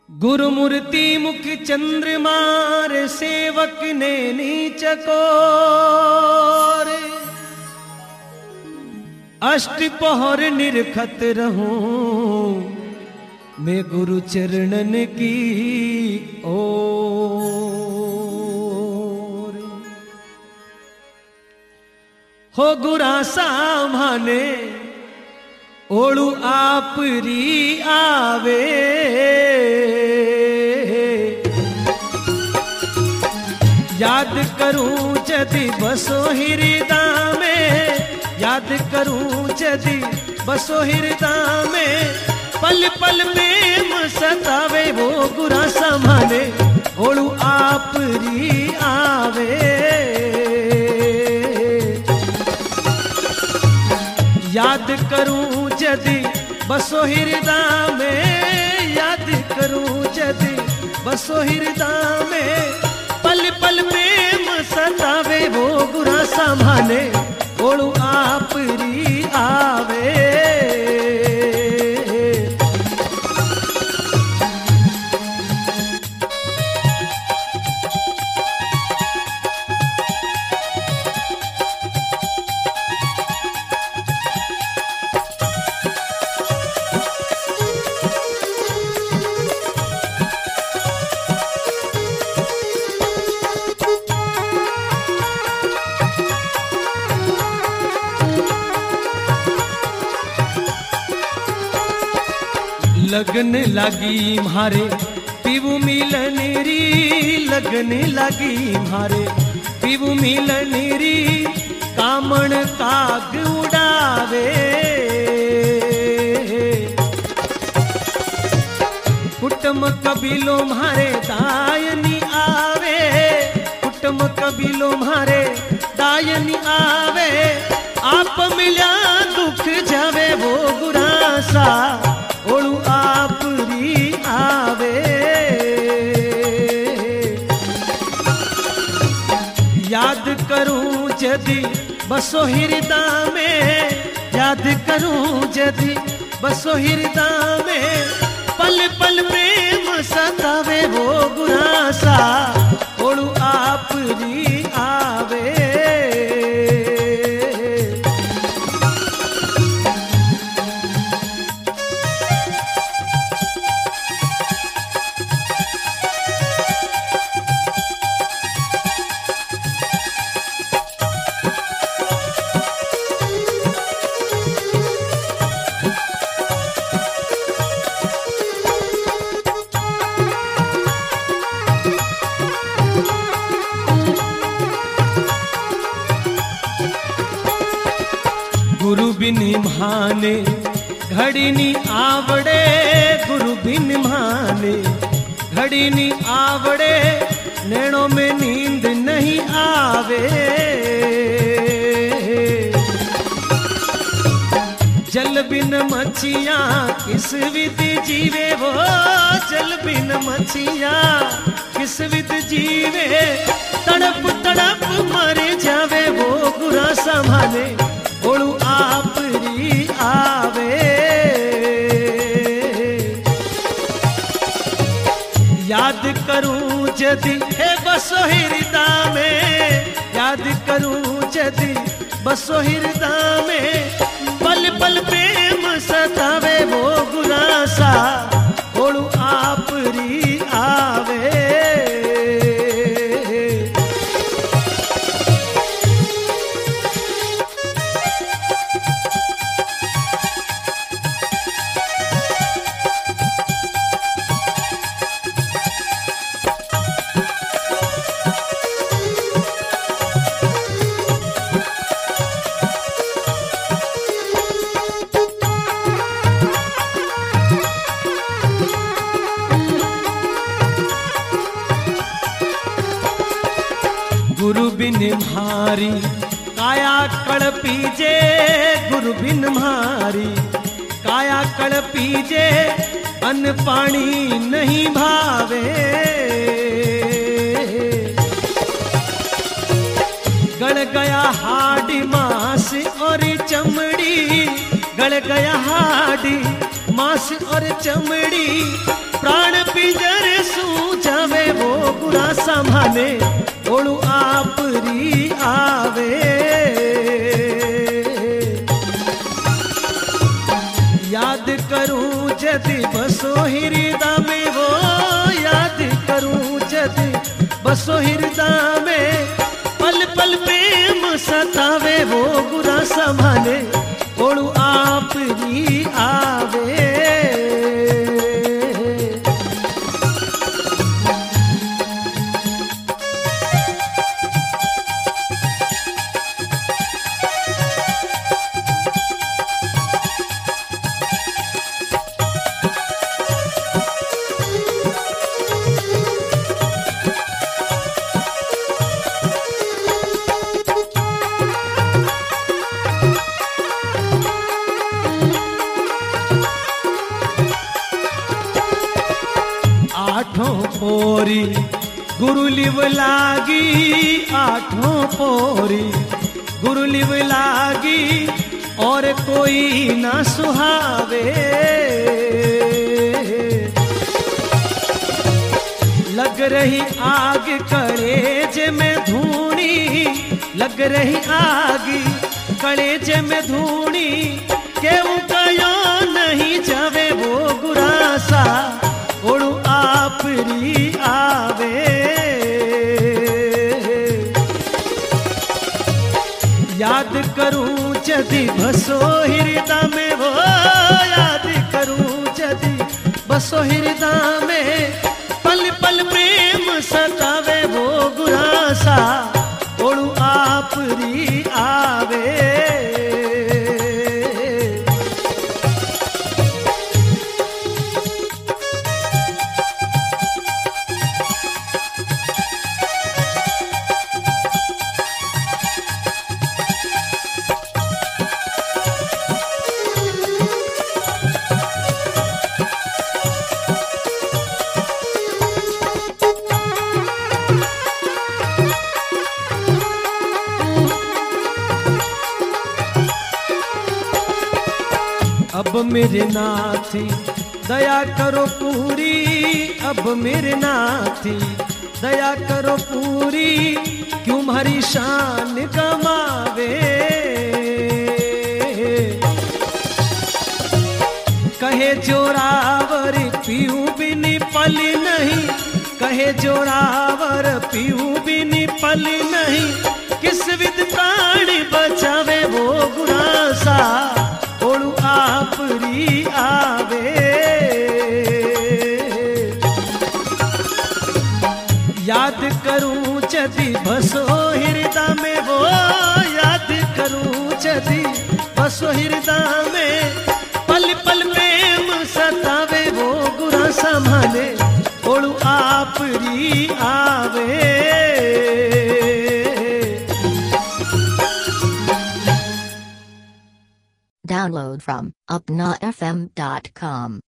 गुरुमूर्ति मुख चंद्रमार सेवक ने नीच कोर, अष्ट पहर निरखत रहूं मैं गुरु चरणन की ओर। हो गुरा सामाने ओळू आपरी आवे, याद करूं जदि बसो हृदय में, याद करूं जदि बसो हृदय में, पल पल प्रेम सतावे वो गुरा समाने ओळू आपरी आवे। याद करूं जदि बसो हृदय में, याद करूं जदि बसो हृदय में, पल पल प्रेम सतावे वो गुरा समाने ओळू आपरी आवे। लगन लगी म्हारे पीवू मिलन री, लगन लगी म्हारे पीवू मिलन री, कामण काग उड़ावे। कुटुम कबीलो म्हारे दायनी आवे, कुटुम कबीलो म्हारे दायनी आवे, आप मिल्या दुख जावे वो गुरासा ओळू आपरी आवे। याद करूं जदि बसो हृदय में, याद करूं जदि बसो हृदय में, पल पल प्रेम सतावे वो गुरासा ओळू आपरी आवे। गुरु बिन माने घड़ी नी आवड़े, गुरु बिन माने घड़ी नी आवड़े, नैनों में नींद नहीं आवे। जल बिन मच्छियां किस विधि जीवे वो, जल बिन मच्छियां किस विधि जीवे, तड़प तड़प मर जावे वो गुरा समाने ओळू आपरी आवे। याद करूं जदि हे बसो हृदय में, याद करूं जदि बसो हृदय में, पल पल प्रेम सतावे वो गुरासा ओळू आपरी आवे। गुरु बिन म्हारी काया कड़पीजे, गुरु बिन म्हारी काया कड़पीजे, अन्न पानी नहीं भावे। गड़ गया हाडी मांस और चमड़ी, गड़ गया हाडी मांस और चमड़ी प्राण पिंजर सू जावे वो गुरा संभाले ओळू आपरी आवे। याद करूं जदि बसो हृदय में वो, याद करूं जदि बसो हृदय में, पल पल प्रेम सतावे वो गुरा संभाले ओळू आपरी आवे। आठों पोरी गुरु लिव लागी, आठों पोरी गुरु लिव लागी, और कोई ना सुहावे। लग रही आग कलेज में धूनी, लग रही आग कलेज में धूनी, केहू कयो नहीं जावे वो गुरासा ओळू आपरी आवे। याद करूं जदि बसो हृदय में वो, याद करूं जदि बसो हृदय में, पल पल प्रेम सतावे वो गुरासा ओळू आपरी आवे। अब मेरे नाथी दया करो पूरी, अब मेरे नाथी दया करो पूरी, क्यों हमारी शान गमावे। कहे जोरावर पीऊ बिन पल नहीं, कहे जोरावर पीऊ बिन पल नहीं, किस विध प्राण बचावे वो गुरासा ओळू आपरी आवे। याद करूं जदि बसो हृदय में वो, याद करूं जदि बसो हृदय में, पल पल प्रेम सतावे वो गुरा संभाले ओळू आपरी आवे। Download from upnafm.com.